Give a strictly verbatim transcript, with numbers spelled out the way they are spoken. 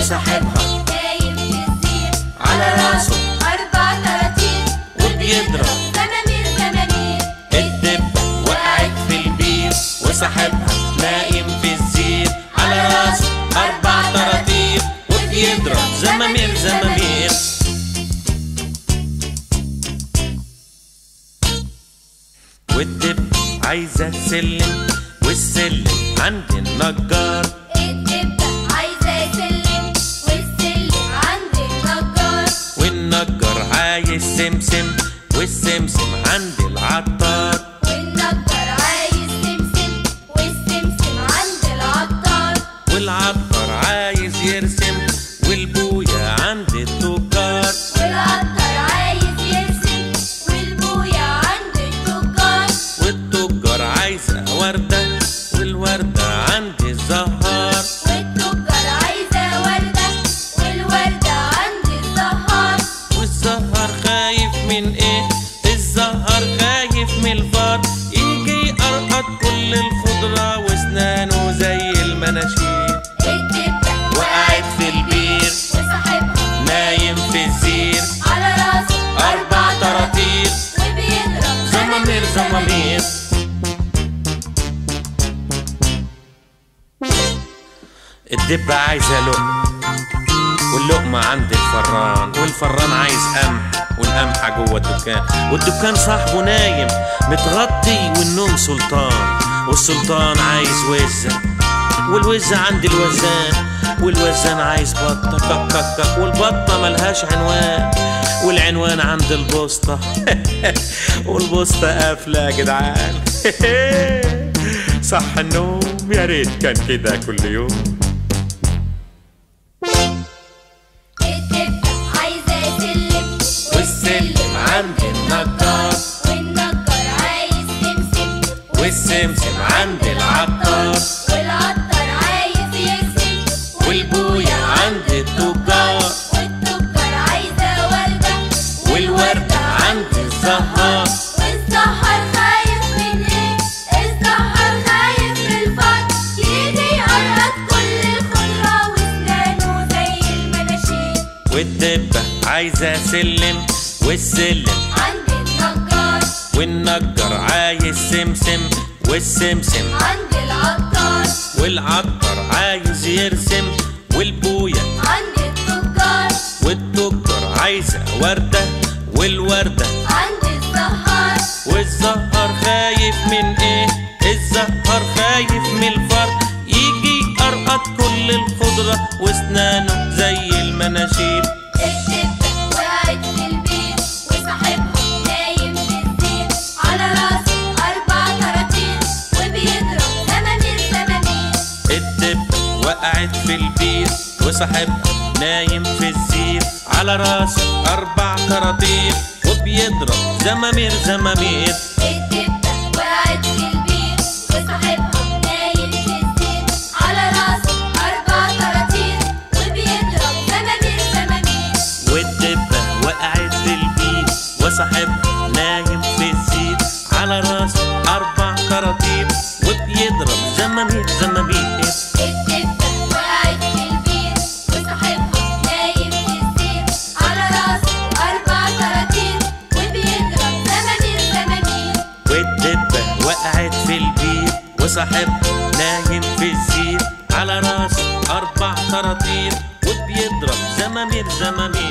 وصاحبها نايم في الزير على راسه أربع طراطير وبيضرب زمامير زمامير. الدبة وقعت في البير وصاحبها نايم في الزير على راسه أربع طراطير وبيضرب زمامير زمامير. والدب عايزة سلم والسلم عند النجار. الدبة عايزة سلم والسلم عند النجار. والنجار عايز سمسم والسمسم عند العطار. والنجار عايز سمسم والسمسم عند العطار. والعطار عايز يرسم والبويا عند التجار. والعطار عايز يرسم والبويا عند التجار. والتجار عايزة وردة والوردة عند الزهار. والتجار عايزة وردة والوردة عند الزهار. والزهر خايف من ايه؟ الزهر خايف من الفار يجي يقرقط كل الخضرة واسنانه زي المناشير. الدبة وقعت في البير وصاحبها نايم في الزير على راسه أربع طراطير وبيضرب زمامير زمامير. الدبة عايزة لقمة واللقمة عند الفران. والفران عايز قمح والقمحة جوه الدكان. والدكان صاحبه نايم متغطي والنوم سلطان. والسلطان عايز وزة والوزة عند الوزان. والوزان عايز بطة كك كك كك والبطة ملهاش عنوان. والعنوان عند البوسطة والبوسطة قافلة يا جدعان. صح النوم يا ريت كان كده كل يوم. الدبة عايزة سلم والسلم عند النجار. والنجار عايز سمسم والسمسم عند العطار. والعطار عايز يرسم والبويا عند التجار. والتجار عايزة وردة والوردة عند الزهار. والزهر خايف من ايه؟ الزهر خايف من الفار يجي يقرقط كل الخضرة واسنانه زي المناشير. والدبة عايزة سلم والسلم عند النجار. والنجار عايز سمسم والسمسم عند العطار. والعطار عايز يرسم والبويا عند التجار. والتجار عايزة وردة والوردة عند الزهار. والزهر خايف من ايه؟ الزهر خايف من الفار يجي يقرقط كل الخضرة واسنانه زي المناشير. الدبة وقعت في البير وصاحبها نايم في الزير على راسه أربع طراطير وبيضرب زمامير زمامير. الدبة وقعت في البير وصاحبها نايم في الزير على راسه أربع طراطير وبيضرب زمامير زمامير. الدبة وقعت في البير وصاحبها نايم في الزير على راسه أربع طراطير وبيضرب زمامير زمامير. والدبة وقعت في البير وصاحبها نايم في الزير على راسه أربع طراطير وبيضرب زمامير زمامير. الدبة وقعت في البير وصاحبها نايم في الزير على راسه أربع طراطير وبيضرب زمامير زمامير. والدبة وقعت في البير وصاحبها نايم في الزير على راسه أربع طراطير وبيضرب زمامير زمامير.